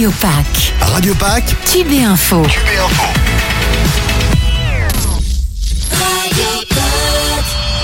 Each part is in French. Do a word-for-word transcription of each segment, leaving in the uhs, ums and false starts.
Radio Pack. Radio Pack. Tube et Info. Tube et Info. Radio Pack.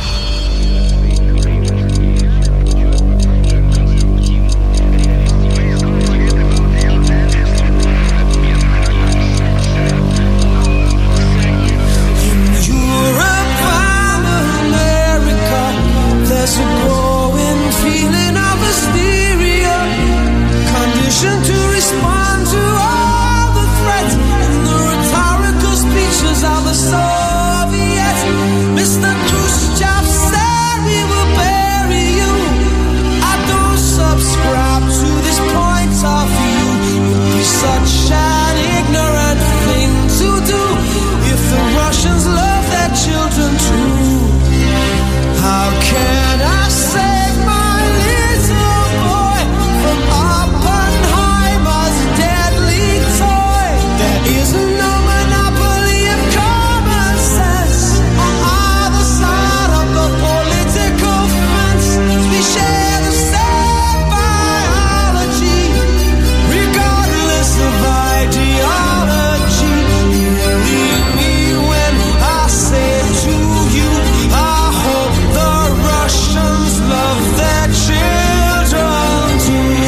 In Europe and America, there's a growing feeling of hysteria, conditioned to respond to all the threats and the rhetorical speeches of the Soviets. Mister Khrushchev said we will bury you. I don't subscribe to this point of view. It would be such an ignorant thing to do if the Russians love their children too. How can I save my little boy from Oppenheimer's deadly toy? There is no monopoly of common sense on either side of the political fence. We share the same biology, regardless of ideology. Believe me when I say to you, I hope the Russians love their children too.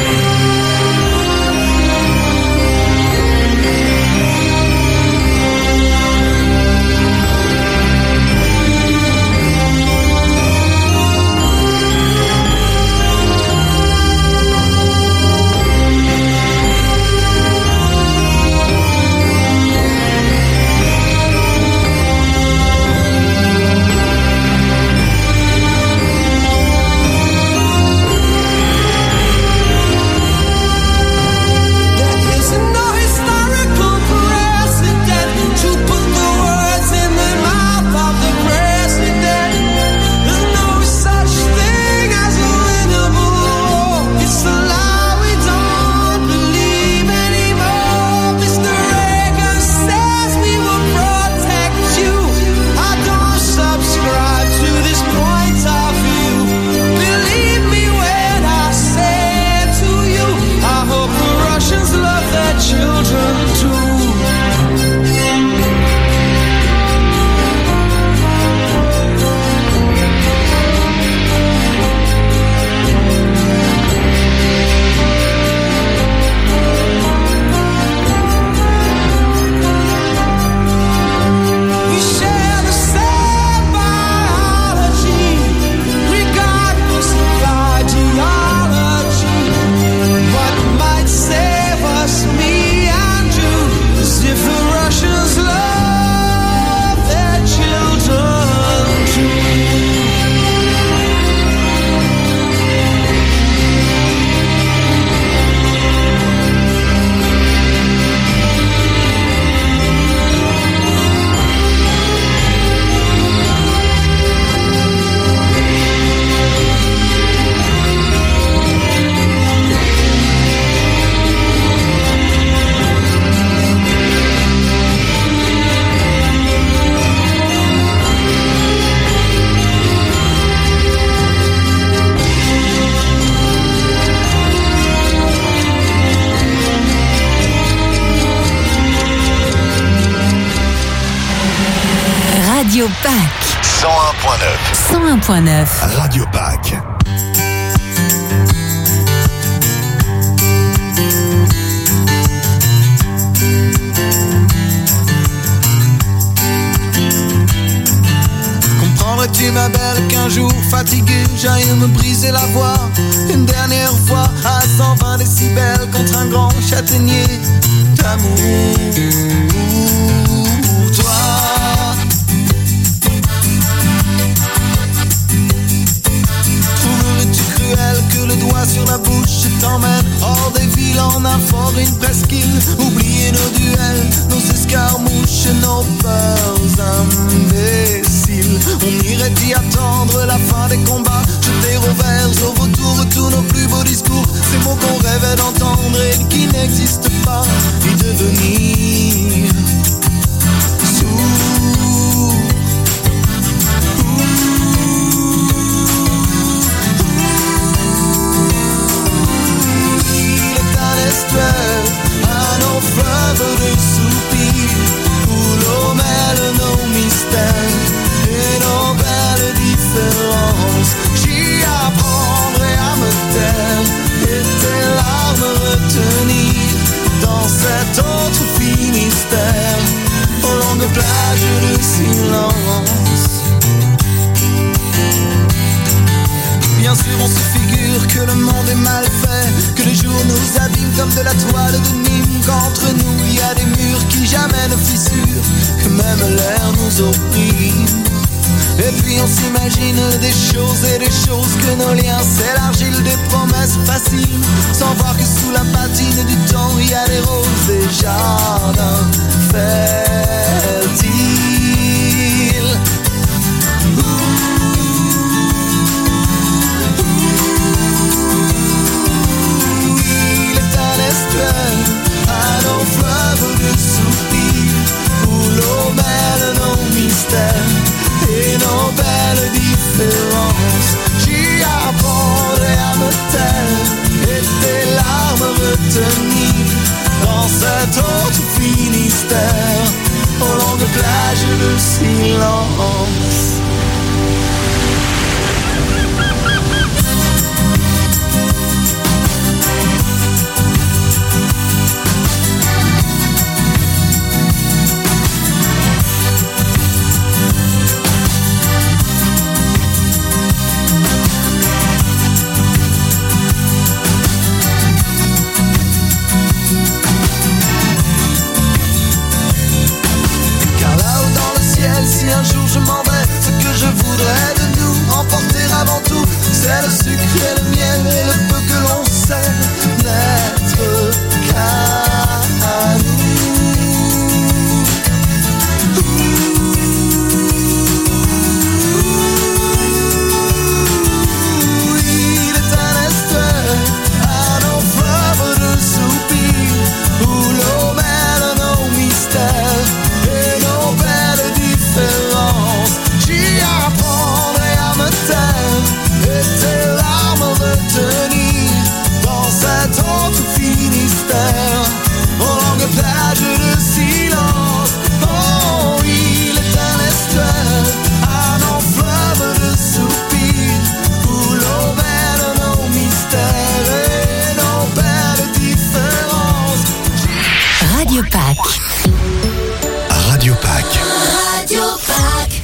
There is no historical precedent to put the words in the mouth of the president. There's no such thing as a winnable war. It's a lie we don't believe anymore. Mister Reagan says we will protect you. I don't subscribe to this point of view. Believe me when I say to you, I hope the Russians love their children too. We share the same biology, regardless of ideology. What might save us, me and you, is if the Russians love their children too. Radio Pack. cent un point neuf. cent un point neuf. Radio Pack. Comprendrais-tu ma belle qu'un jour fatigué j'aille me briser la voix une dernière fois à cent vingt décibels contre un grand châtaignier d'amour pour toi. Trouverais-tu cruel que le doigt sur la bouche t'emmène hors des villes en un fort, une presqu'île? Oublier nos duels, nos escarmouches, nos peurs imbéciles. On irait y attendre la fin des combats, jeter au vers, au vautour tous nos plus beaux discours, ces mots qu'on rêvait d'entendre et qui n'existent pas, et devenir nos fleuves de soupirs où l'eau mêle nos mystères et nos belles différences. J'y apprendrai à me taire et tes larmes retenir dans cet autre Finistère aux longues plages de silence. Bien sûr on se figure que le monde est mal fait, que les jours nous abîment comme de la toile de Nîmes, qu'entre nous il y a des murs qui jamais ne fissurent, que même l'air nous opprime. Et puis on s'imagine des choses et des choses, que nos liens c'est l'argile des promesses faciles, sans voir que sous la patine du temps il y a des roses et jardins fertiles. À nos fleuves de soupirs où l'eau mêle nos mystères et nos belles différences. J'y apprendrai à me taire et tes larmes retenir dans cet autre Finistère aux longues plages de silence. Si un jour je m'en vais, ce que je voudrais de nous emporter avant tout, c'est le sucre et le miel et le peu que l'on sait n'être qu'à nous. Il est un estuaire à nos fleuves de soupirs où l'eau mêle nos mystères et nos belles différences. J'y apprendrai à me taire et tes larmes retenir dans cet autre Finistère aux longues plages de silence. Oh, il est un estuaire à nos fleuves de soupirs où l'eau mêle nos mystères et nos belles différences. Radio Pâques. Radio Pâques. Radio Pâques.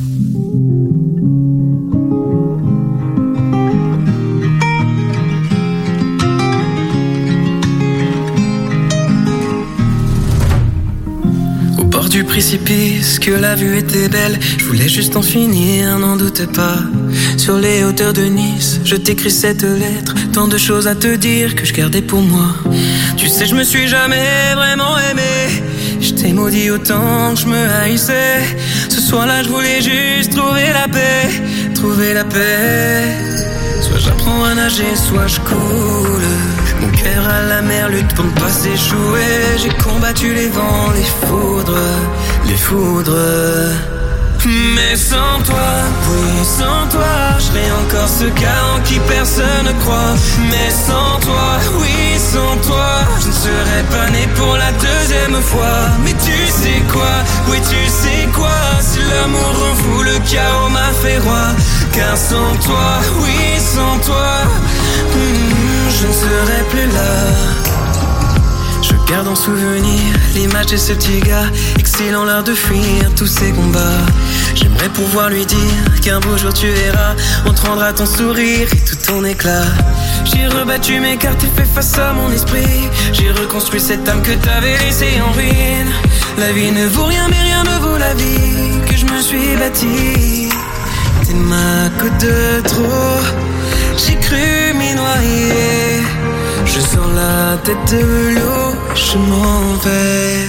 Au bord du précipice, que la vue était belle, je voulais juste en finir, n'en doute pas. Sur les hauteurs de Nice, je t'écris cette lettre, tant de choses à te dire que je gardais pour moi. Tu sais, je me suis jamais vraiment aimé, je t'ai maudit autant que je me haïssais. Ce soir-là, je voulais juste trouver la paix, trouver la paix. Soit j'apprends à nager, soit je coule. Mon cœur à la mer lutte pour ne pas s'échouer. J'ai combattu les vents, les foudres, les foudres. Mais sans toi, oui, sans toi, je serais encore ce gars en qui personne ne croit. Mais sans toi, oui, sans toi, je ne serais pas né pour la deuxième fois. Mais tu sais quoi, oui, tu sais quoi, si l'amour rend fou, le chaos m'a fait roi. Car sans toi, oui, sans toi, hmm, je ne serais plus là. Je garde en souvenir l'image de ce petit gars, excilant l'heure de fuir tous ces combats. J'aimerais pouvoir lui dire qu'un beau jour tu verras, on te rendra ton sourire et tout ton éclat. J'ai rebattu mes cartes et fait face à mon esprit. J'ai reconstruit cette âme que t'avais laissée en ruine. La vie ne vaut rien mais rien ne vaut la vie que je me suis bâtie. T'es ma goutte de trop, j'ai cru m'y noyer. Je sors la tête de l'eau, je m'en vais.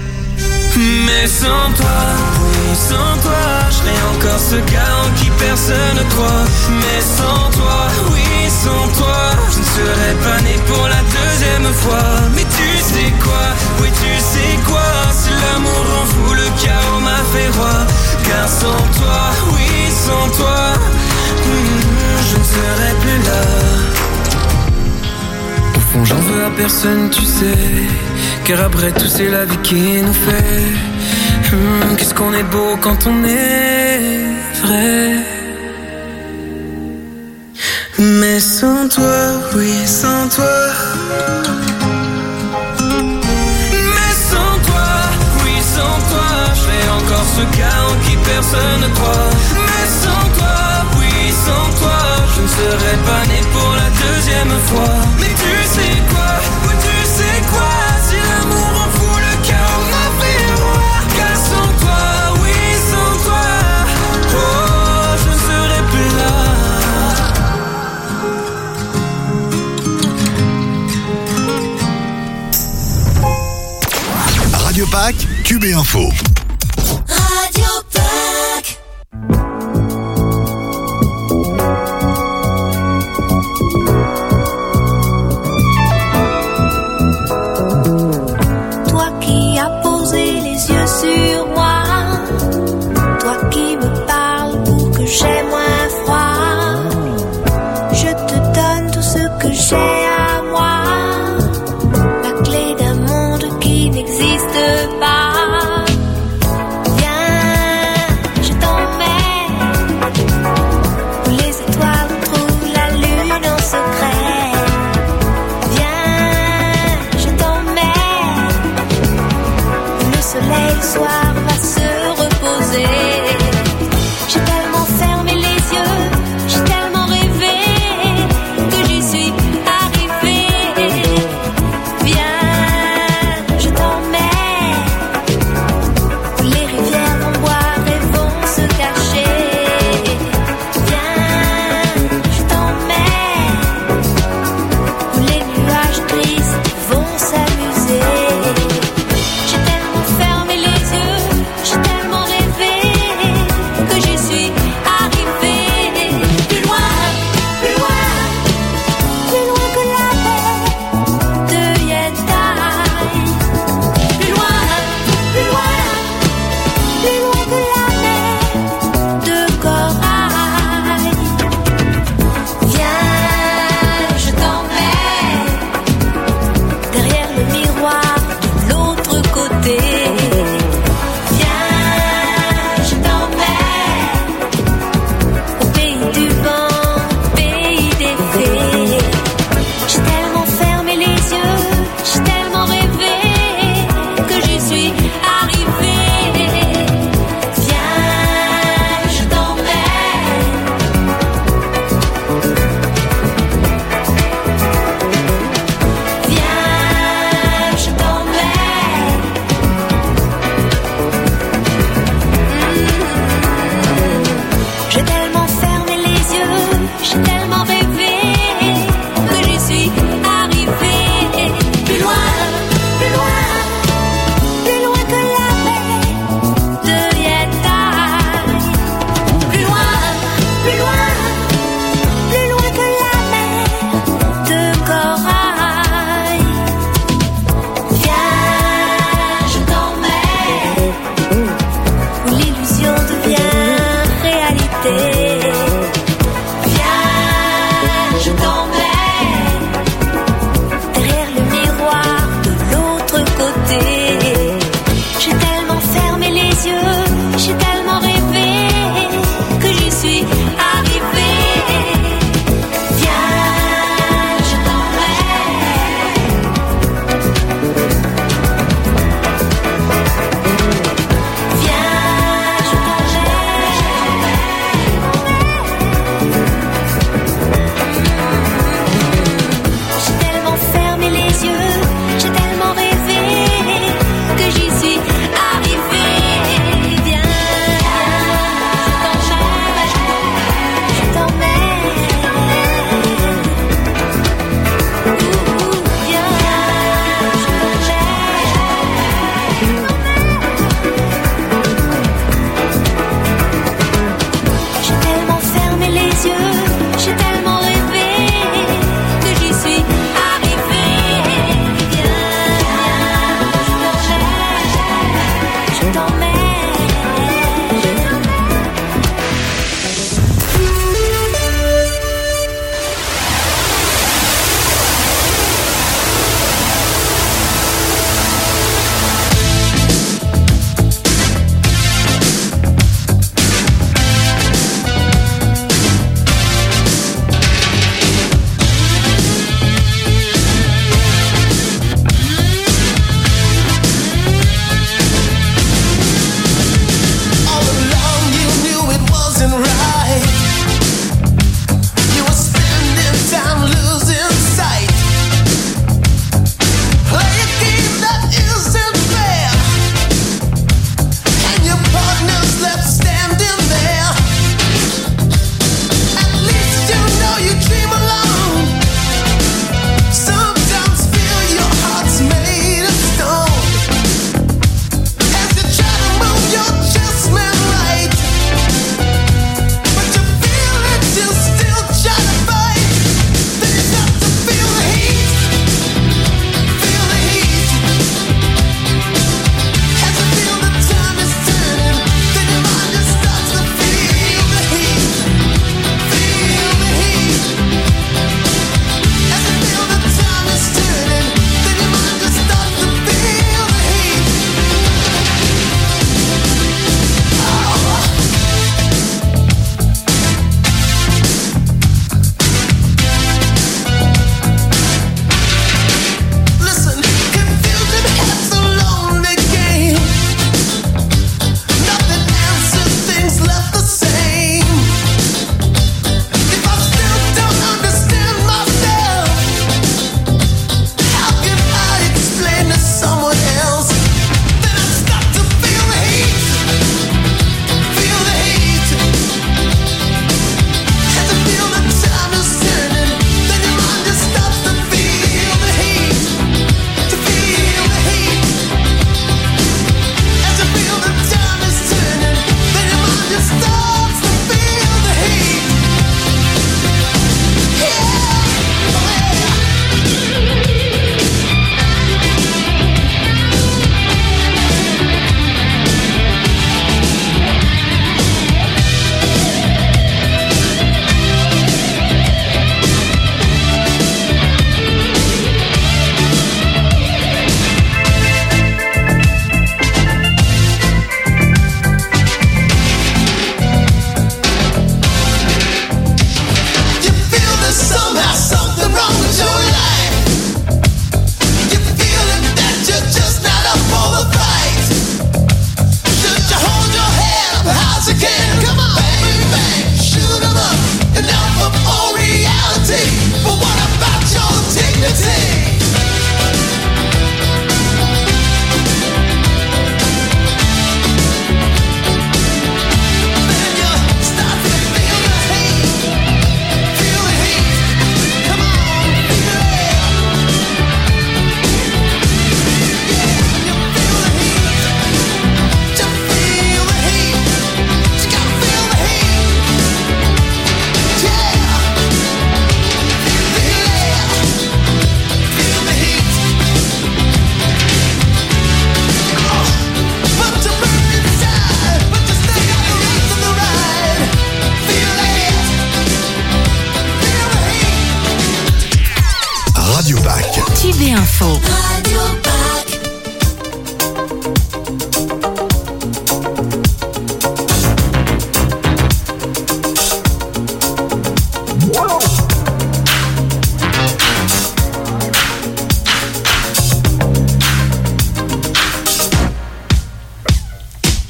Mais sans toi, oui, sans toi, je serais encore ce gars en qui personne ne croit. Mais sans toi, oui, sans toi, je ne serais pas né pour la deuxième fois. Mais tu sais quoi, oui, tu sais quoi, si l'amour rend fou, le chaos m'a fait roi. Car sans toi, oui, sans toi, hmm, je ne serais plus là. J'en veux à personne, tu sais, car après tout c'est la vie qui nous fait. Hum, qu'est-ce qu'on est beau quand on est vrai. Mais sans toi, oui sans toi. Mais sans toi, oui sans toi, je fais encore ce cas en qui personne ne croit. Mais sans toi, oui sans toi, je ne serais pas né pour la deuxième fois. Mais tu sais quoi, oui tu sais quoi, si l'amour en fout le cœur m'a fait roi. Car sans toi, oui sans toi, oh je ne serais plus là. Radio Pack, Cube et Info. Radio Pack. Toi qui as posé les yeux sur moi, toi qui me parles pour que j'aie moins froid, je te donne tout ce que j'ai à moi, la clé d'un monde qui n'existe pas. Viens, je t'emmène où les étoiles trouvent la lune en secret. Viens, je t'emmène où le soleil le soir va se reposer. J'ai tellement fermé les yeux, j'ai tellement rêvé que j'y suis arrivée. Viens, je t'emmène où les rivières vont boire et vont se cacher. Viens, je t'emmène où les nuages tristes vont s'amuser. J'ai tellement fermé les yeux, j'ai tellement rêvé que j'y suis arrivée. Plus loin, plus loin, plus loin que la mer de Yentai. Plus loin, plus loin, plus loin que la mer de corail. Viens, je t'emmène derrière le miroir de l'autre côté. Viens, je t'emmène au pays du vent, pays des fées. J'ai tellement fermé les yeux, j'ai tellement rêvé que j'y suis arrivée. Viens, je t'emmène. Viens, je t'emmène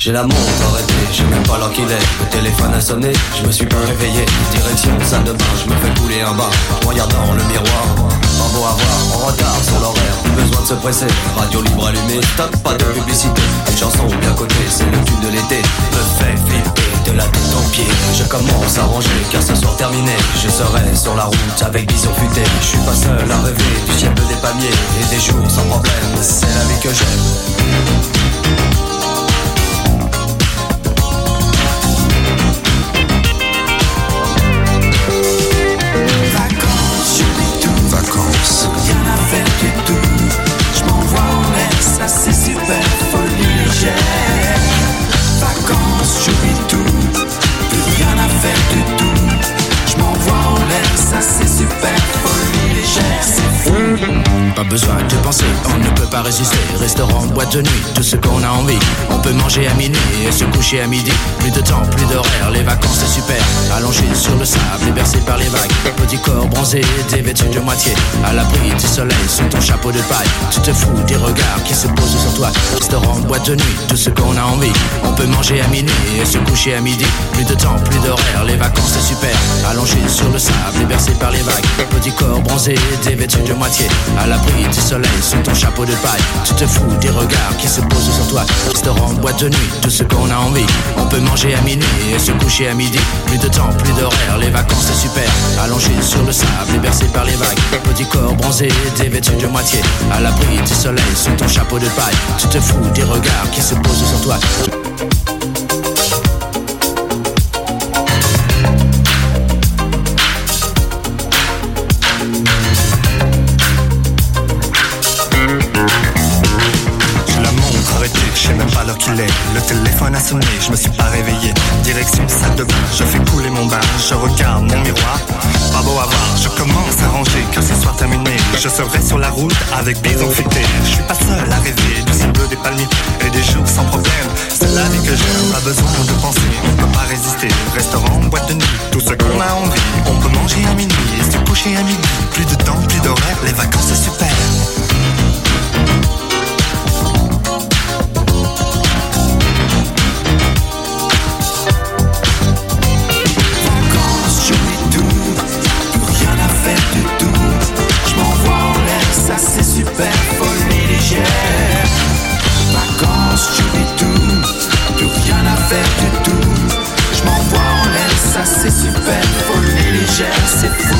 J'ai la montre arrêtée, je sais même pas l'heure qu'il est. Le téléphone a sonné, je me suis pas réveillé. Direction salle de bain, je me fais couler un bain. Je regarde dans le miroir, pas beau à voir, en retard sur l'horaire. Plus besoin de se presser, radio libre allumée. Stop, pas de publicité, une chanson bien cotée. C'est le tube de l'été, me fait flipper de la tête aux pieds. Je commence à ranger, car ce soir terminé, je serai sur la route avec vision futée. Je suis pas seul à rêver du ciel bleu des palmiers et des jours sans problème. C'est la vie que j'aime. Rien à faire du tout, je m'envoie en l'air, ça c'est super, folie légère. Vacances, j'oublie tout, plus rien à faire du tout, je m'envoie en l'air, ça c'est super, folie légère, c'est fou. Pas besoin de penser, on ne peut pas résister. Restaurant, boîte de nuit, tout ce qu'on a envie. On peut manger à minuit et se coucher à midi. Plus de temps, plus d'horaire, les vacances c'est super. Allongé sur le sable et bercé par les vagues. Petit corps bronzé, dévêtu de moitié. À l'abri du soleil, sous ton chapeau de paille. Tu te fous des regards qui se posent sur toi. Restaurant, boîte de nuit, tout ce qu'on a envie. On peut manger à minuit et se coucher à midi. Plus de temps, plus d'horaire, les vacances c'est super. Allongé sur le sable et bercé par les vagues. Petit corps bronzé, dévêtu de moitié. À l'abri du soleil, sous ton chapeau de paille. Tu te fous des regards qui se posent sur toi. Restaurant, boîte de nuit, tout ce qu'on a envie. On peut manger à minuit et se coucher à midi. Plus de temps, plus d'horaire, les vacances c'est super. Allongé sur le sable et bercé par les vagues. Petit corps bronzé, dévêtu de moitié. À l'abri du soleil, sous ton chapeau de paille. Tu te fous des regards qui se posent sur toi. Je sais même pas l'heure qu'il est, le téléphone a sonné, je me suis pas réveillé. Direction salle de bain, je fais couler mon bain, je regarde mon miroir. Pas beau à voir, je commence à ranger, car ce soir terminé, je serai sur la route avec bison futé. Je suis pas seul à rêver du ciel bleu des palmiers et des jours sans problème. C'est la vie que j'aime, pas besoin de penser, on peut pas résister. Restaurant, boîte de nuit, tout ce qu'on a envie. On peut manger à minuit et se coucher à midi. Plus de temps, plus d'horaire, les vacances c'est super. Ça c'est super, folie légère. Vacances, j'oublie tout, plus rien à faire du tout. Je m'envoie en l'air, ça c'est super, folie légère, c'est fou.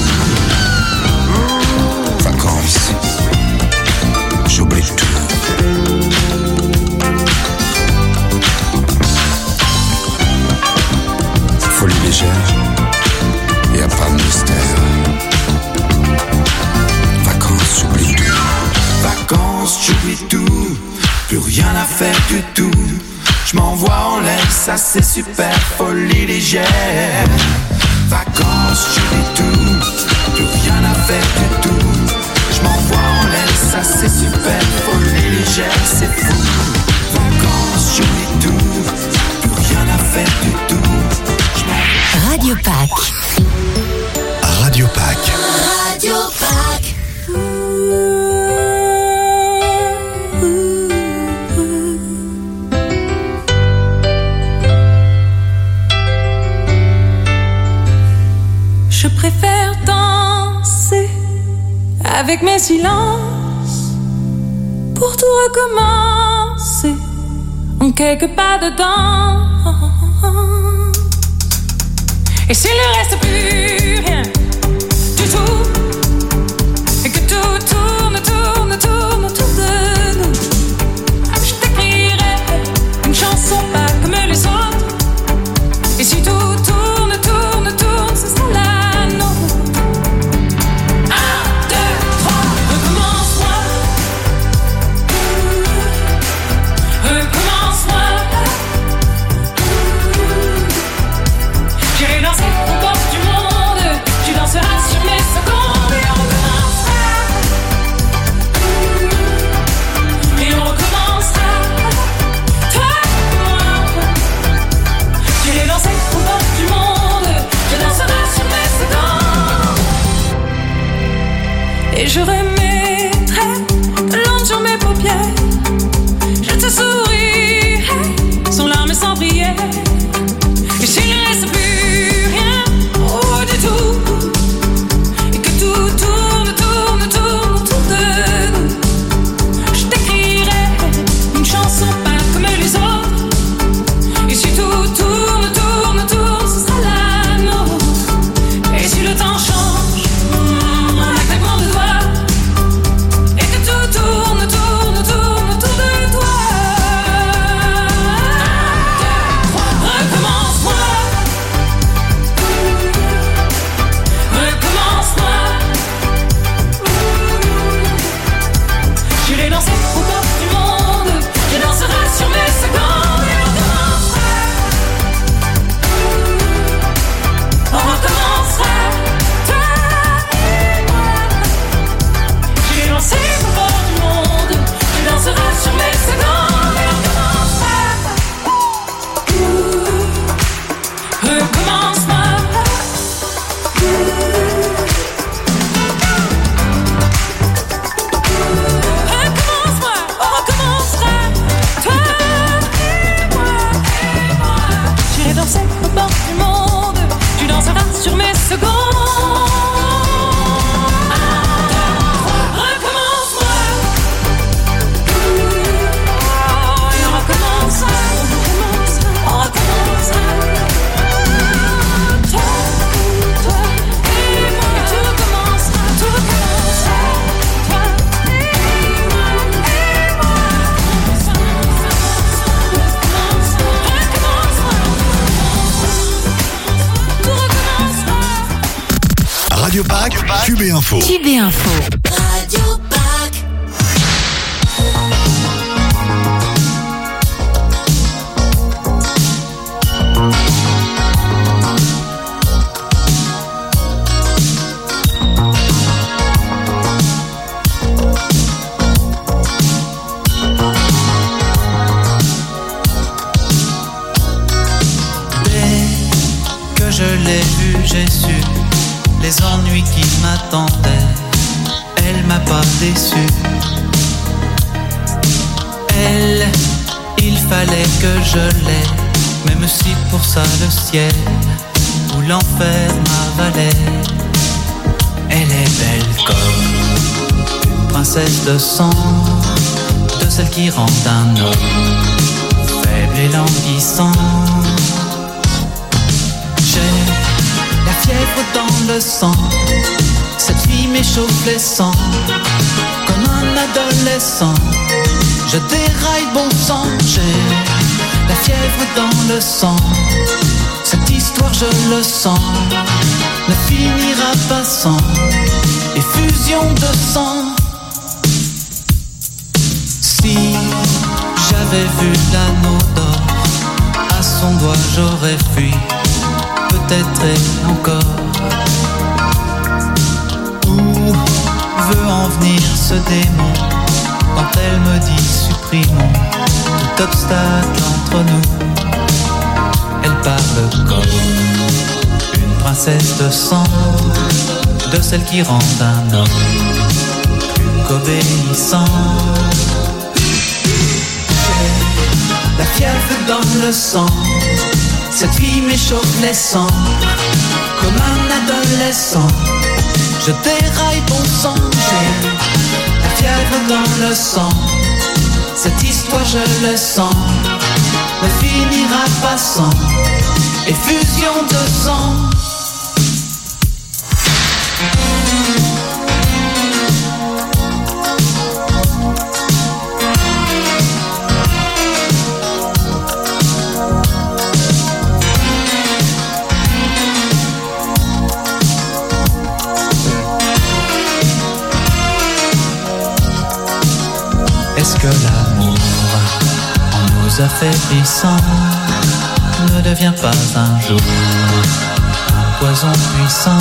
Vacances, j'oublie tout. Folie légère, y a pas de mystère. Vacances, j'oublie tout. Vacances, j'oublie tout, plus rien à faire du tout. Je m'envoie en l'air, ça c'est super, folie légère. Vacances, j'oublie tout, plus rien à faire du tout. Je m'envoie en l'air, ça c'est super, folie légère, c'est fou. Vacances, j'oublie tout, plus rien à faire du tout. Radio Pâques. Radio Pâques. Radio Pâques. Je préfère danser avec mes silences pour tout recommencer en quelques pas dedans. Et s'il ne reste plus rien du tout, et que tout tourne, tourne, tourne autour de nous, je t'écrirai une chanson pas comme les autres. Et si tout tourne, tourne, tourne, ce sera la nôtre. Un, deux, trois, recommence-moi. Recommence-moi. J'irai danser au bord du monde. Tu danseras sur mes secondes. Pâques, Q B Info. Q B Info. Radio Pâques. Je l'ai vue, j'ai su les ennuis qui m'attendaient. Elle m'a pas déçu. Elle, il fallait que je l'aie, même si pour ça le ciel ou l'enfer m'avalait. Elle est belle comme une princesse de sang, de celle qui rend un homme faible et languissant. J'ai la fièvre dans le sang, cette fille m'échauffe les sangs. Comme un adolescent, je déraille bon sang. J'ai la fièvre dans le sang, cette histoire je le sens ne finira pas sans effusion de sang. Si j'avais vu l'anneau d'or à son doigt, j'aurais fui. Peut-être et encore. Où veut en venir ce démon quand elle me dit supprimons tout obstacle entre nous? Elle parle comme une princesse de sang, de celle qui rend un homme plus qu'obéissant. J'ai la fièvre dans le sang, cette fille m'échauffe les sangs. Comme un adolescent, je déraille bon sang. J'ai la fièvre dans le sang, cette histoire je le sens ne finira pas sans effusion de sang. Est-ce que l'amour, en nous affaiblissant, ne devient pas un jour un poison puissant?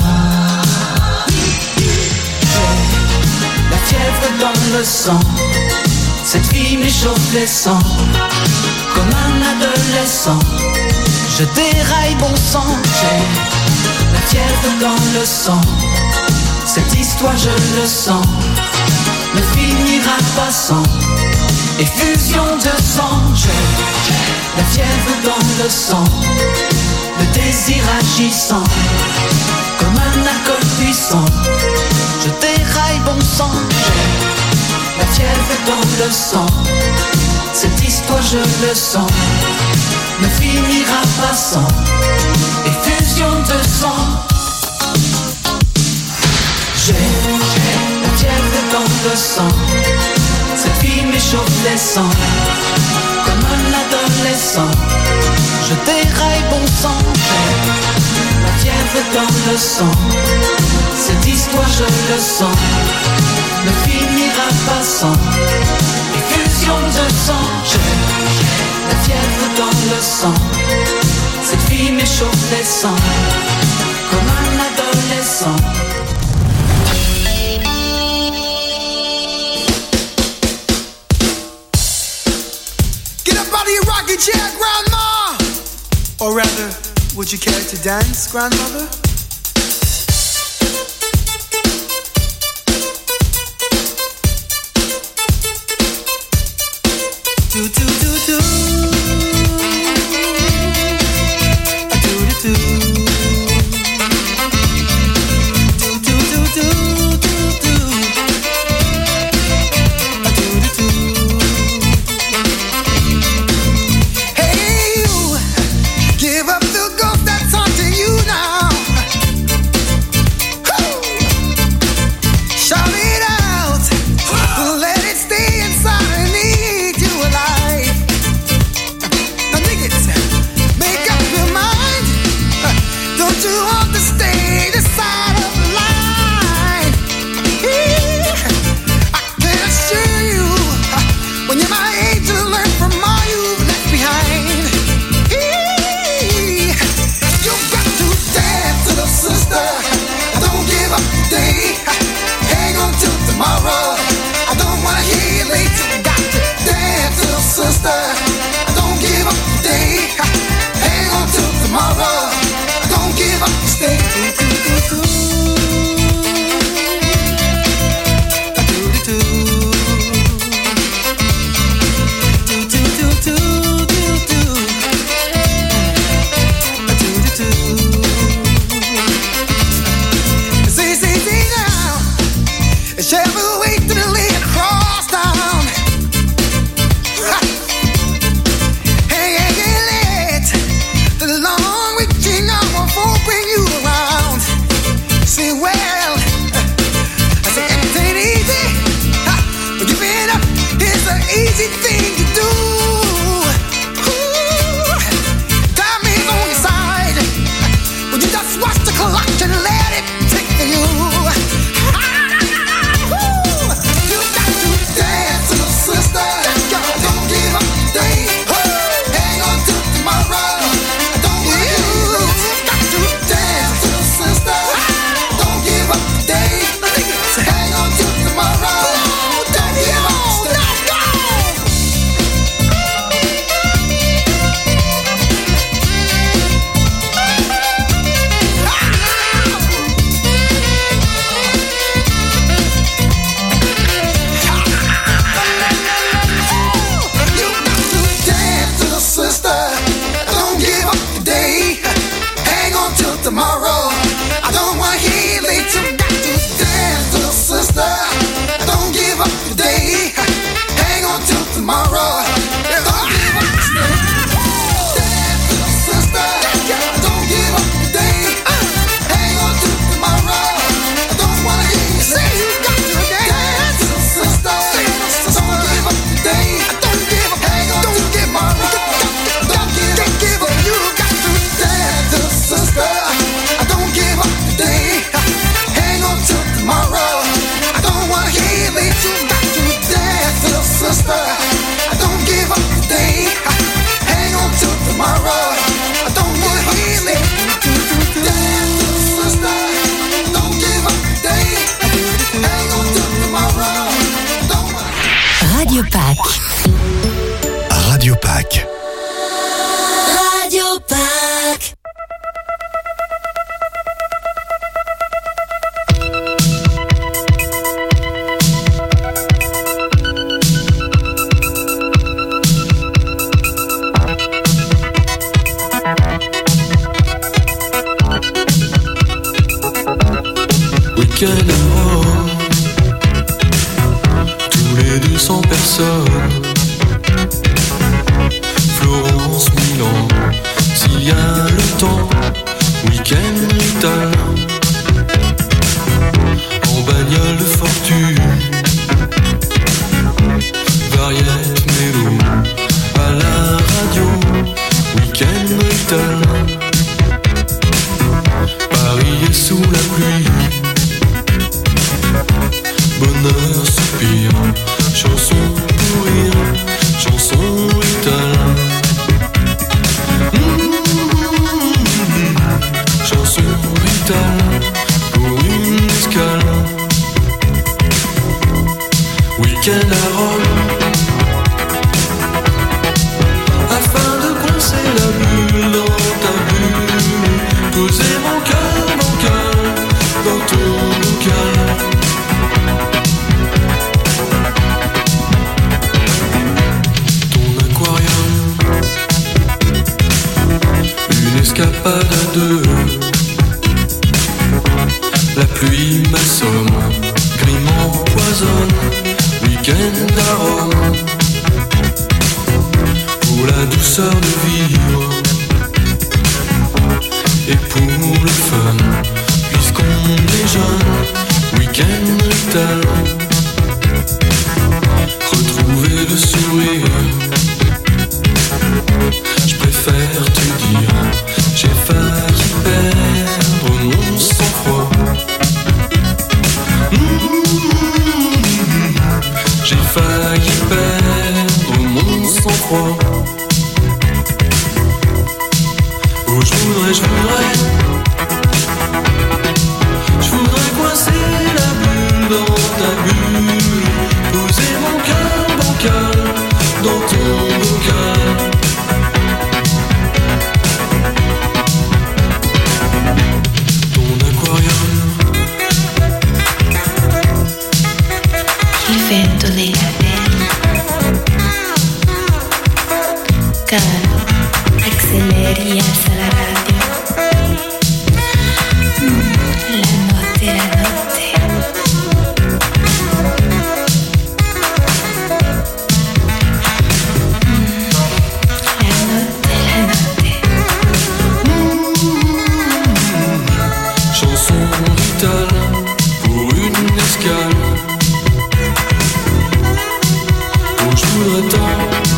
J'ai la fièvre dans le sang, cette fille m'échauffe les sangs. Comme un adolescent, je déraille bon sang. J'ai la fièvre dans le sang, cette histoire je le sens ne finira pas sans effusion de sang. J'ai la fièvre dans le sang, le désir agissant comme un alcool puissant. Je déraille bon sang. J'ai la fièvre dans le sang, cette histoire je le sens ne finira pas sans effusion de sang. J'ai la fièvre dans le sang, cette fille m'échauffe les sangs. Comme un adolescent, je déraille bon sang. J'ai la fièvre dans le sang, cette histoire je le sens ne finira pas sans effusion de sang. J'ai la fièvre dans le sang, cette fille m'échauffe les sangs. Comme un adolescent. Rocking chair, grandma! Or rather, would you care to dance, grandmother? Do do do do. A do do do. Do do do do do do. A do do do. Give up the ghost that's haunting you now. Woo! Shout it out. Woo! Let it stay inside and eat you alive. week-end à Rome. Tous les deux cents personnes. Florence, Milan, s'il y a le temps. Week-end italien. En bagnole de fortune. Variette, mélo, à la radio. Week-end italien. Paris est sous la pluie. Bonheur, soupir, chanson pour rire, chanson italien. Mmh, chanson italien pour une escale. Week-end à Rome. Afin de coincer la bulle dans ta bulle, poser mon cœur, mon cœur dans ton bocal. Ton aquarium, une escapade à deux. La pluie m'assomme, gris m'empoisonne. Week-end à Rome. Pour la douceur de vivre et pour le fun, puisqu'on est jeune. Week-end italien. Retrouver le sourire. Je préfère te dire, j'ai failli perdre mon sang-froid. Mmh, j'ai failli perdre mon sang-froid. Oh, je voudrais, je voudrais, je voudrais coincer la bulle dans ta bulle, poser mon cœur bancal dans ton bocal. Ton aquarium. Il vento nella pelle, calmo, acceleri, alza la radio. Mm, la notte, la notte. Mm, la notte, la notte. Mmh, chanson vitale pour une escale. Oh, je voudrais tant,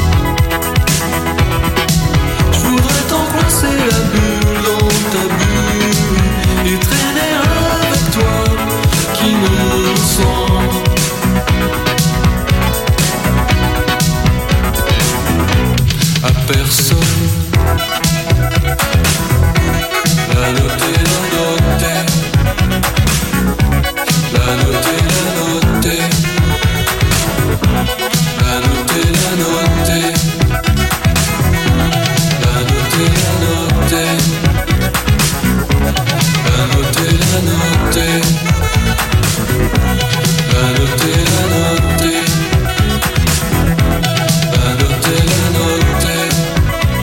je voudrais tant coincer la bulle dans ta bulle et traîner avec toi qui me sent. À personne. La notte, la notte. La notte, la notte. La notte, la notte. La notte, la notte. La notte, la notte. La notte, la notte. La notte, la notte.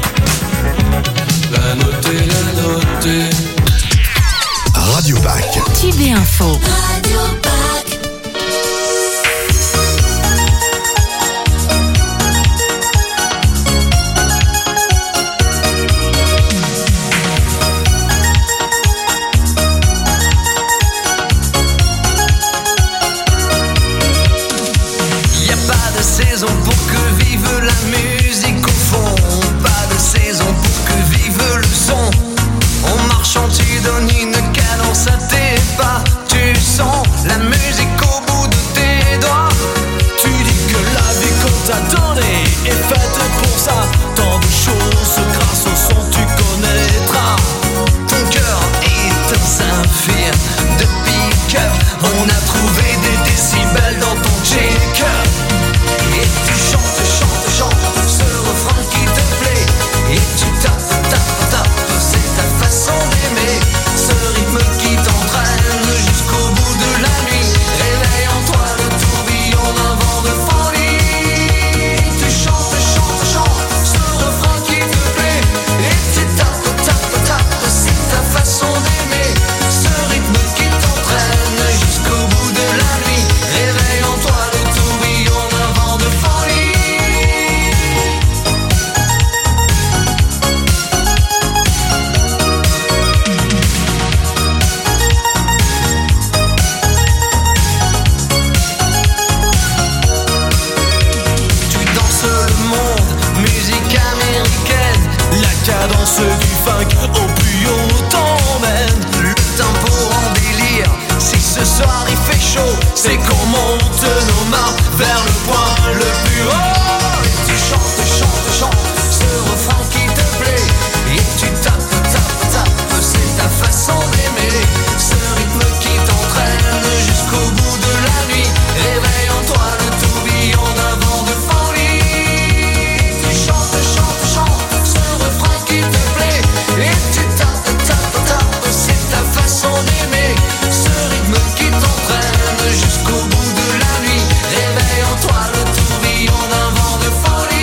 danse du funk au plus haut t'emmène. Le tempo en délire, si ce soir il fait chaud, c'est qu'on monte nos mains vers le point le plus haut. Et tu chantes, chantes, chantes ce refrain qui te plaît. Et tu tapes, tapes, tapes, c'est ta façon d'aimer. Ce rythme qui t'entraîne jusqu'au bout de la nuit. Réveille en toi le tourbillon d'un vent de folie. Tu chantes, chantes, chantes ce refrain qui te plaît. Et tu tapes, tapes, tapes, c'est ta façon d'aimer. Ce rythme qui t'entraîne jusqu'au bout de la nuit. Réveille en toi le tourbillon d'un vent de folie.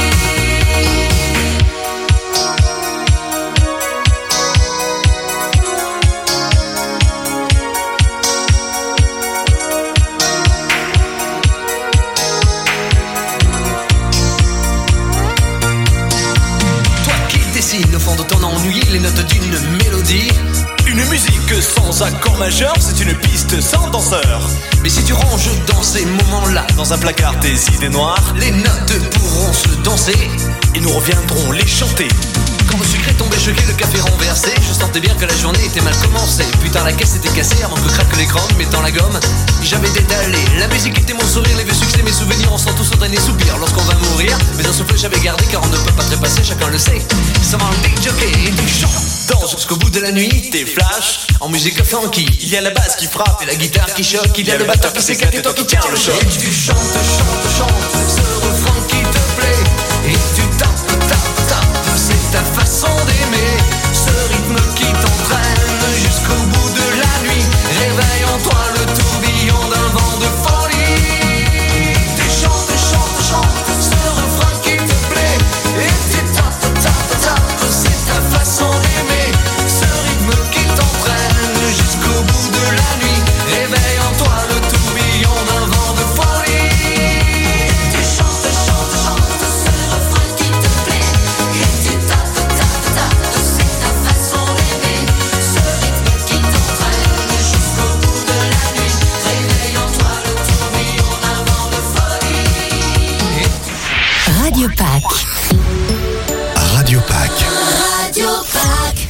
Toi qui dessines au fond de ton ennui les notes d'une mélodie. Une musique sans accord majeur, c'est une piste sans danseur. Mais si tu ranges dans ces moments-là, dans un placard tes idées noires, les notes pourront se danser et nous reviendrons les chanter. Quand le sucre est tombé choqué, le café renversé, je sentais bien que la journée était mal commencée. Putain, la caisse était cassée avant que craque l'écran, mettant la gomme. J'avais détalé, la musique était mon sourire, les vieux succès, mes souvenirs, on sent tous un dernier soupir lorsqu'on va mourir. Mais un souffle j'avais gardé car on ne peut pas trépasser, chacun le sait. Ça va un big jockey et tu chantes. Danse jusqu'au bout de la nuit, t'es flash en musique funky. Il y a la basse qui frappe et la guitare qui choque. Il y a le batteur qui s'éclate et toi qui tiens le choc. Et tu chantes, chantes, chantes ce refrain qui te plaît. Et tu tapes, tapes, tapes, c'est ta façon d'aimer. Ce rythme qui t'entraîne jusqu'au bout de la nuit. Réveille en toi le tourbillon d'un vent de folie. Tu chantes, chantes, chantes ce refrain qui te plaît. Et tu tapes, tapes, tapes, c'est ta façon d'aimer. Ce rythme qui t'entraîne jusqu'au bout de la nuit. Réveille en toi le tourbillon d'un vent de folie. Tu chantes, chantes, chantes ce refrain qui te plaît. Et tu tapes, tapes, tapes, c'est ta façon d'aimer. Ce rythme qui t'entraîne jusqu'au bout de la nuit. Réveille en toi le tourbillon d'un vent de folie. Radio Pack. Radio Pack. Radio Pack.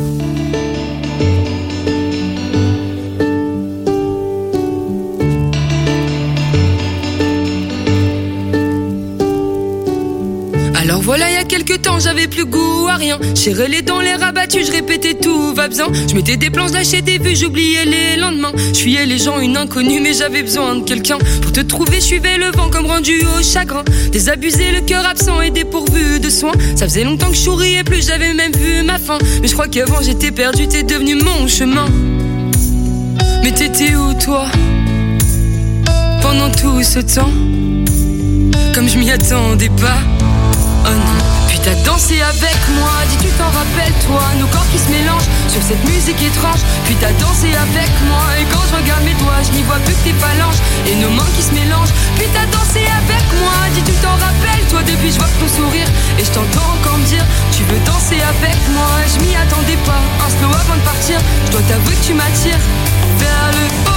Alors voilà, il y a quelques temps, j'avais plus goût à rien. J'irais les dents, les rabattus, je répétais tout va bien. Je mettais des plans, j'achetais des vues, j'oubliais les lendemains. Je fuyais les gens, une inconnue, mais j'avais besoin de quelqu'un. Pour te trouver, je suivais le vent comme rendu au chagrin. Désabusé, le cœur absent et dépourvu de soins. Ça faisait longtemps que je souriais plus, j'avais même vu ma fin. Mais je crois qu'avant j'étais perdu, t'es devenu mon chemin. Mais t'étais où toi pendant tout ce temps? Comme je m'y attendais pas. Oh non. Puis t'as dansé avec moi, dis tu t'en rappelles toi. Nos corps qui se mélangent sur cette musique étrange. Puis t'as dansé avec moi, et quand je regarde mes doigts, je n'y vois plus que tes phalanges et nos mains qui se mélangent. Puis t'as dansé avec moi, dis tu t'en rappelles toi. Depuis je vois ton sourire et je t'entends encore me dire tu veux danser avec moi. Je m'y attendais pas, un slow avant de partir. Je dois t'avouer que tu m'attires vers le haut.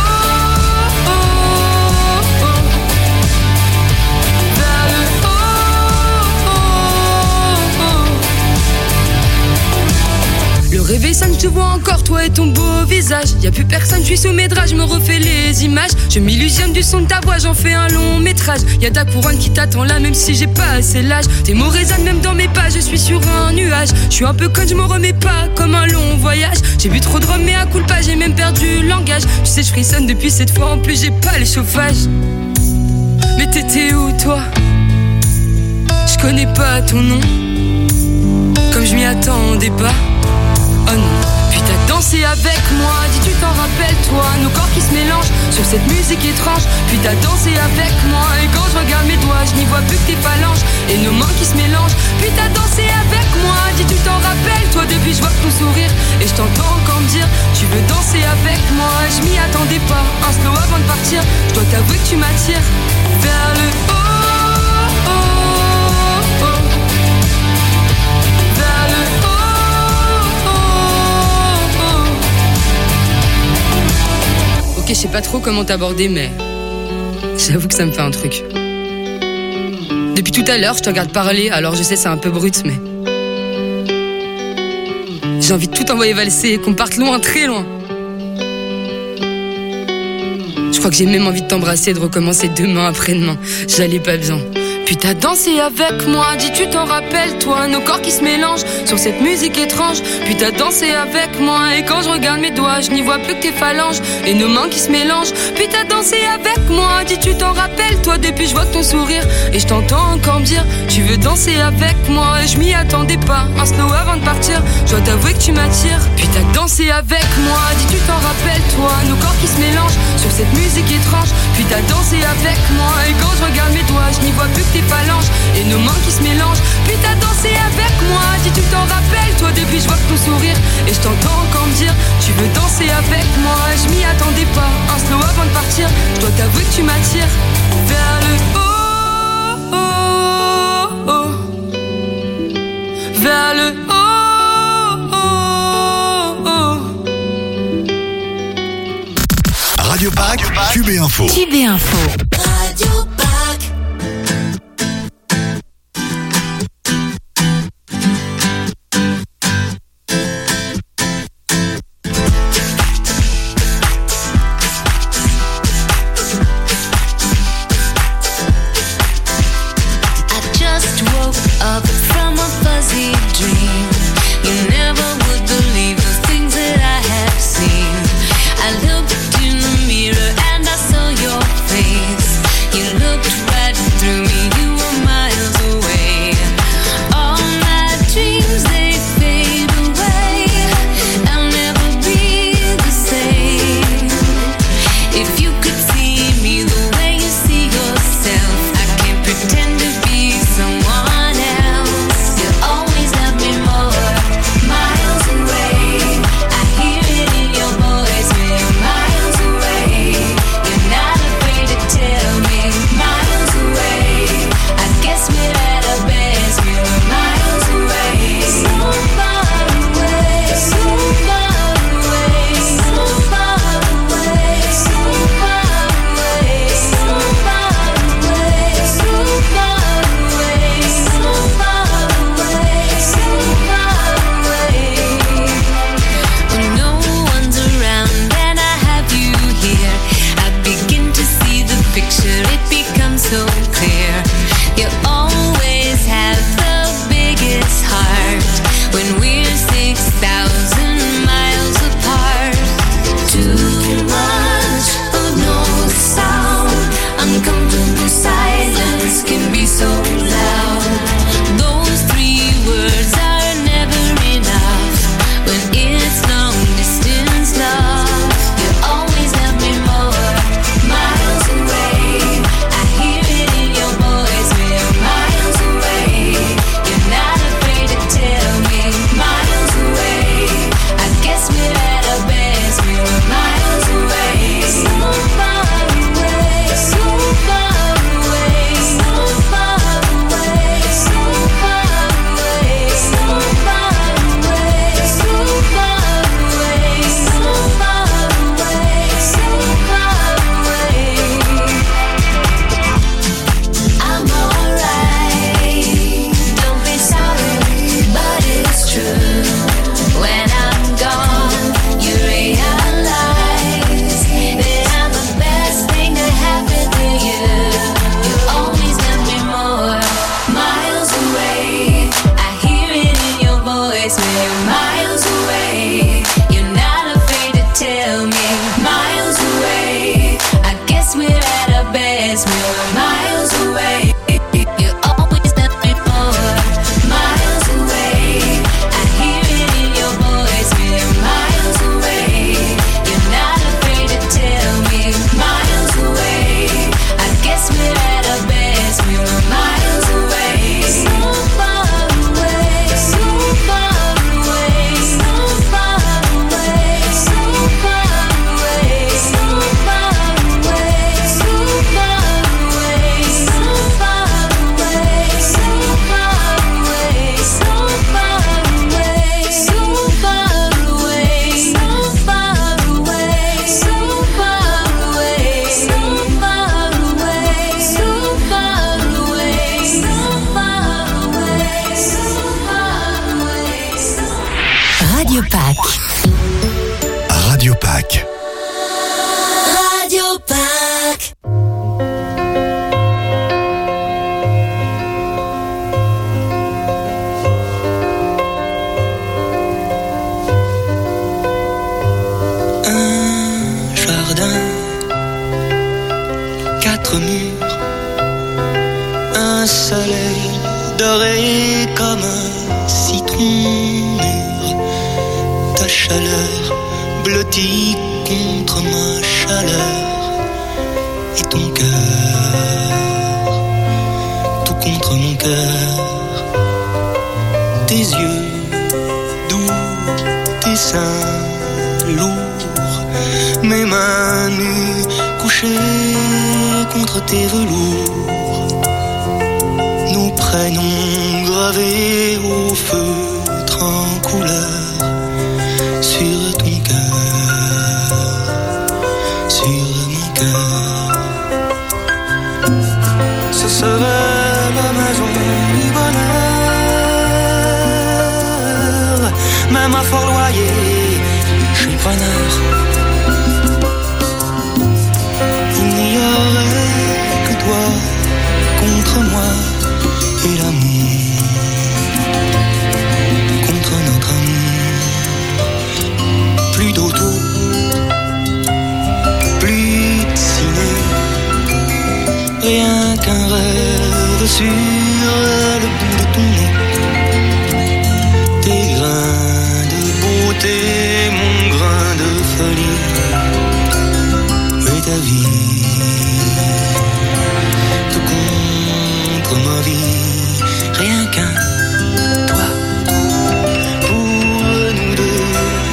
Le réveil sonne, je te vois encore, toi et ton beau visage. Y'a plus personne, je suis sous mes draps, je me refais les images. Je m'illusionne du son de ta voix, j'en fais un long métrage. Y'a ta couronne qui t'attend là, même si j'ai pas assez l'âge. Tes mots résonnent même dans mes pas, je suis sur un nuage. Je suis un peu con, je me remets pas, comme un long voyage. J'ai bu trop de rhum, mais à coup pas, j'ai même perdu le langage. Tu sais, je frissonne depuis cette fois, en plus j'ai pas les chauffages. Mais t'étais où toi? Je connais pas ton nom, comme je m'y attendais pas. Oh non. Puis t'as dansé avec moi, dis tu t'en rappelles toi. Nos corps qui se mélangent sur cette musique étrange. Puis t'as dansé avec moi, et quand je regarde mes doigts, je n'y vois plus que tes phalanges et nos mains qui se mélangent. Puis t'as dansé avec moi, dis tu t'en rappelles toi. Depuis je vois ton sourire et je t'entends encore me dire tu veux danser avec moi. Je m'y attendais pas, un slow avant de partir. Je dois t'avouer que tu m'attires vers le haut. Ok, je sais pas trop comment t'aborder, mais j'avoue que ça me fait un truc. Depuis tout à l'heure, je te regarde parler, alors je sais c'est un peu brut, mais J'ai envie de tout envoyer valser, qu'on parte loin, très loin. Je crois que j'ai même envie de t'embrasser, de recommencer demain, après-demain. J'allais pas bien. Puis t'as dansé avec moi, dis tu t'en rappelles toi, nos corps qui se mélangent sur cette musique étrange. Puis t'as dansé avec moi et quand je regarde mes doigts, je n'y vois plus que tes phalanges et nos mains qui se mélangent. Puis t'as dansé avec moi, dis tu t'en rappelles toi, depuis je vois que ton sourire et je t'entends encore me dire tu veux danser avec moi et je m'y attendais pas. Un slow avant de partir, je dois t'avouer que tu m'attires. Puis t'as dansé avec moi, dis tu t'en rappelles toi, nos corps qui se mélangent sur cette musique étrange. Puis t'as dansé avec moi et quand je regarde mes doigts, je n'y vois plus que tes phalanges et nos mains qui se mélangent. Puis t'as dansé avec moi, dis tu t'en rappelles toi, depuis je vois que ton sourire et je t'entends encore me dire tu veux danser avec moi et je m'y attendais pas. Un slow avant de partir, je dois t'avouer que tu m'attires vers le haut, oh, oh, vers le haut, oh, oh. Radio Pack, Q B Info. Q B Info. Radio Pack. You look Radio Pack. Radio Pack. Radio Pack. Un jardin, quatre murs, un soleil doré comme un citron mûr. Ta chaleur blottie contre ma chaleur et ton cœur, tout contre mon cœur. Tes yeux doux, tes seins lourds, mes mains nues couchées contre tes velours. Nos prénoms gravés au feutre en couleur sur ton cœur, sur mon cœur. Ce serait la maison du bonheur, même à fort loyer, je suis preneur. Il n'y aurait que toi contre moi et l'amour contre notre amour. Plus d'auto, plus de ciné, rien qu'un rêve sur le bout de ton nez. Tes grains de beauté, mon grain de folie, et ta vie, tout contre ma vie, rien qu'un toi pour nous deux,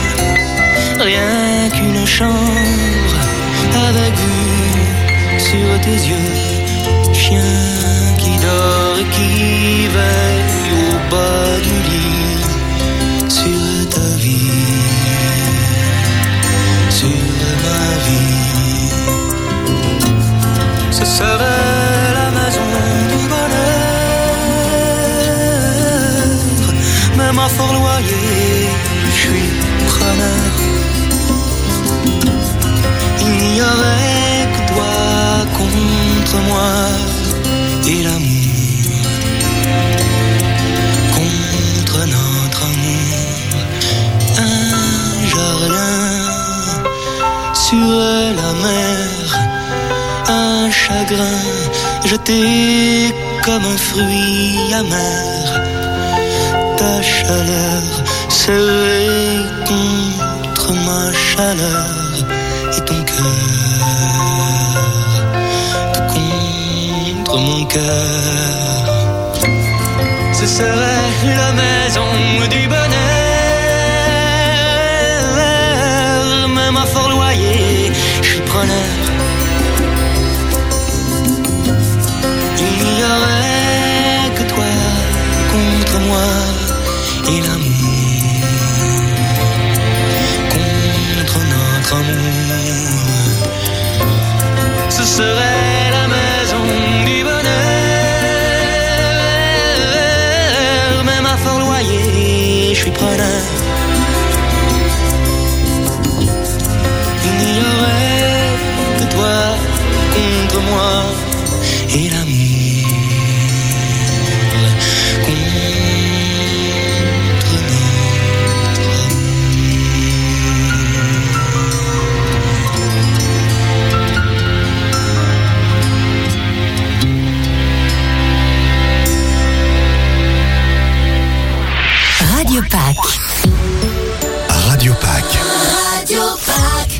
rien qu'une chambre avec vue sur tes yeux, chien qui dort et qui veille au bas du lit, sur ta vie, sur ma vie. Ce serait la maison du bonheur, même à fort loyer, je suis preneur. Il n'y aurait que toi contre moi et l'amour contre notre amour. Un jardin sur la mer, un chagrin jeté comme un fruit amer. Ta chaleur serrée contre ma chaleur et ton cœur, tout contre mon cœur. Ce serait la maison du bonheur, même à fort loyer, je suis preneur. Il n'y aurait que toi contre moi et l'amour contre notre amour. Ce serait la maison du bonheur, même à fort loyer, je suis preneur. Il n'y aurait que toi contre moi et l'amour contre notre Radio Pack. Radio Pack. Radio Pack.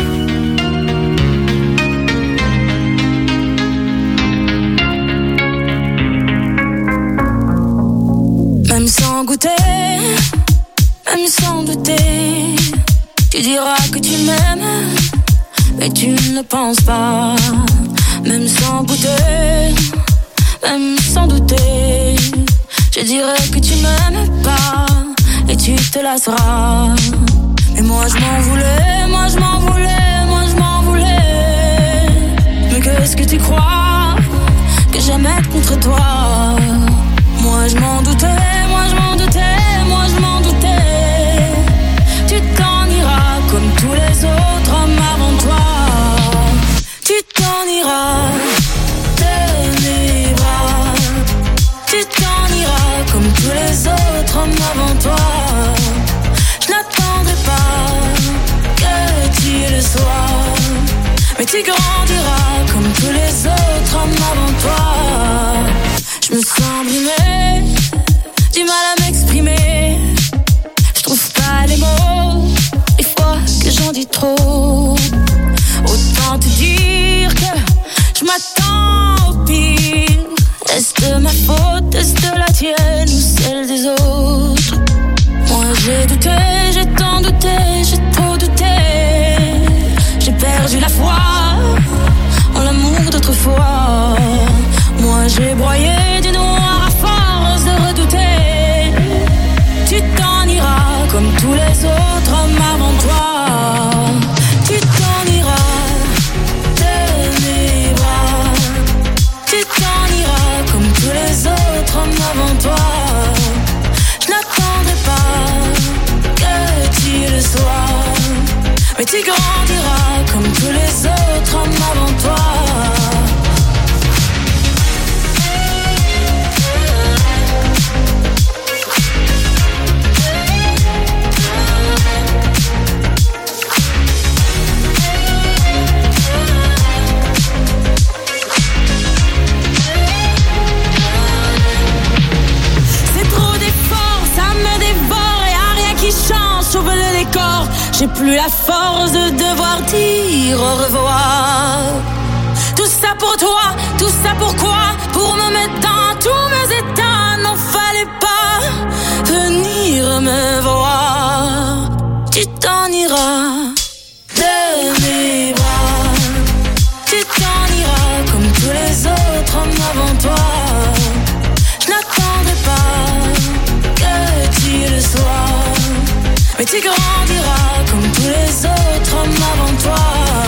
Même sans goûter, même sans douter, tu diras que tu m'aimes, mais tu ne penses pas. Même sans goûter, même sans douter, je dirais que tu m'aimes pas et tu te lasseras. Mais moi je m'en voulais, moi je m'en voulais, moi je m'en voulais. Mais qu'est-ce que tu crois que j'aime être contre toi? Moi je m'en doutais, moi je m'en doutais, moi je m'en doutais. tu grandiras comme tous les autres hommes avant toi. Je me sens brimée, du mal à m'exprimer. Je trouve pas les mots, des fois que j'en dis trop. Autant te dire que je m'attends au pire. Est-ce de ma faute, est-ce de la tienne ou celle des autres? Moi j'ai douté, j'ai tant douté, j'ai trop douté. J'ai perdu la foi en l'amour d'autrefois. Moi j'ai broyé du noir à force de redouter. Tu t'en iras comme tous les autres hommes avant toi. Tu t'en iras de mes bras. Tu t'en iras comme tous les autres hommes avant toi. Je n'attendrai pas que tu le sois, mais tu grandiras comme tous les autres hommes avant toi. J'ouvre le décor, j'ai plus la force de devoir dire au revoir. Tout ça pour toi, tout ça pourquoi? Pour me mettre dans tous mes états, n'en fallait pas venir me voir. Tu t'en iras de mes bras. Tu t'en iras comme tous les autres hommes avant toi. Je n'attendrai pas que tu le sois, mais tu grandiras comme tous les autres hommes avant toi.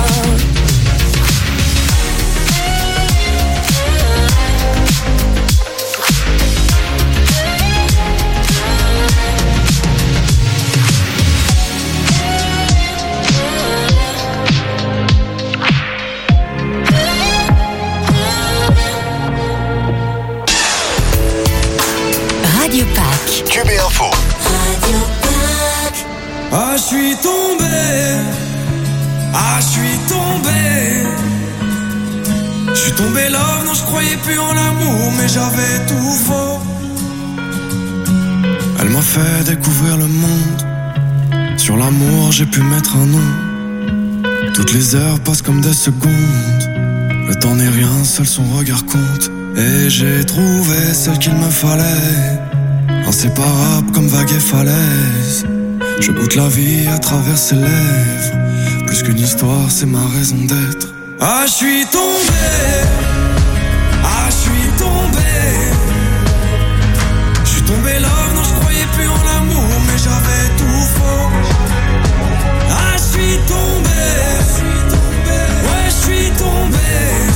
Radio Pack. Q B Info. Radio Pack. Ah, je suis tombé. Ah, je suis tombé. Je suis tombé love, non, je croyais plus en l'amour, mais j'avais tout faux. Elle m'a fait découvrir le monde. Sur l'amour, j'ai pu mettre un nom. Toutes les heures passent comme des secondes. Le temps n'est rien, seul son regard compte. Et j'ai trouvé celle qu'il me fallait. Inséparable comme vague et falaise. Je goûte la vie à travers ses lèvres. Plus qu'une histoire, c'est ma raison d'être. Ah, je suis tombé. Ah, je suis tombé. Je suis tombé love, non, je croyais plus en l'amour, mais j'avais tout faux. Ah, je suis tombé. Ouais, je suis tombé.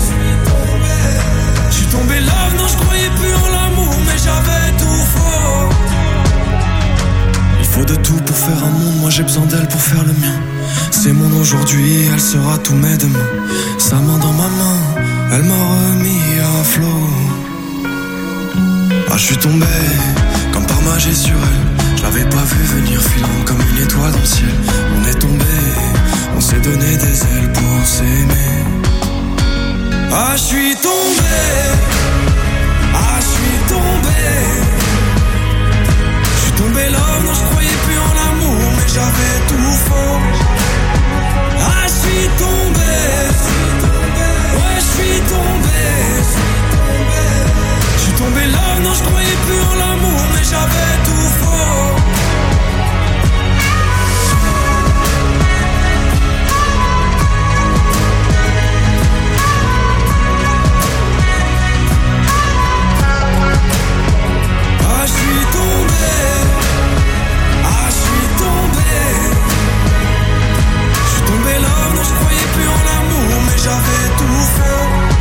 Je suis tombé love, non, je croyais plus en l'amour, mais j'avais tout faux. Il faut de tout pour faire un monde, moi j'ai besoin d'elle pour faire le mien. C'est mon aujourd'hui, elle sera tous mes demain. Sa main dans ma main, elle m'a remis à flot. Ah, je suis tombé, comme par magie sur elle. Je l'avais pas vu venir, filant comme une étoile dans le ciel. On est tombé, on s'est donné des ailes pour s'aimer. Ah, je suis tombé. Ah, je suis tombé.